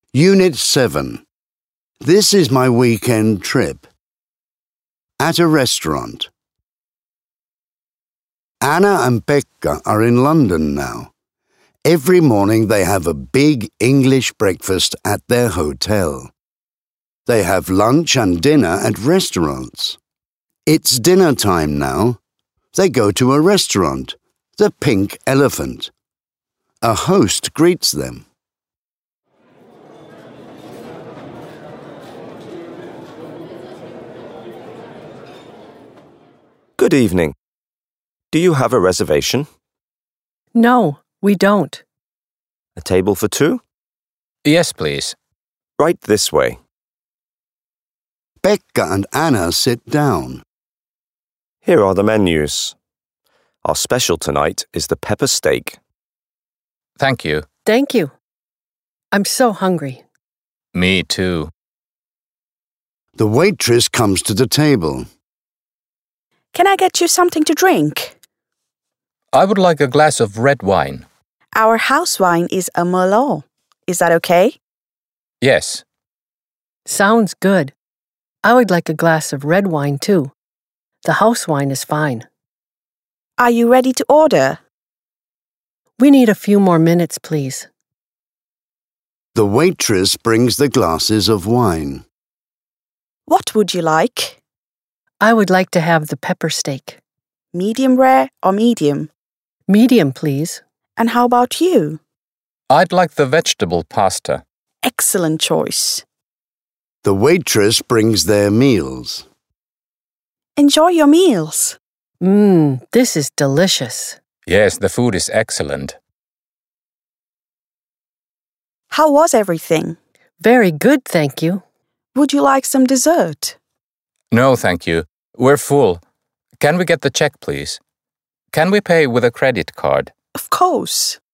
Unit 7. This is my weekend trip. At a restaurant. Anna and Pekka are in London now. Every morning they have a big English breakfast at their hotel. They have lunch and dinner at restaurants. It's dinner time now. They go to a restaurant, the Pink Elephant. A host greets them. Good evening. Do you have a reservation? No, we don't. A table for two? Yes, please. Right this way. Pekka and Anna sit down. Here are the menus. Our special tonight is the pepper steak. Thank you. Thank you. I'm so hungry. Me too. The waitress comes to the table. Can I get you something to drink? I would like a glass of red wine. Our house wine is a Merlot. Is that okay? Yes. Sounds good. I would like a glass of red wine too. The house wine is fine. Are you ready to order? We need a few more minutes, please. The waitress brings the glasses of wine. What would you like? I would like to have the pepper steak. Medium rare or medium? Medium, please. And how about you? I'd like the vegetable pasta. Excellent choice. The waitress brings their meals. Enjoy your meals. This is delicious. Yes, the food is excellent. How was everything? Very good, thank you. Would you like some dessert? No, thank you. We're full. Can we get the check, please? Can we pay with a credit card? Of course.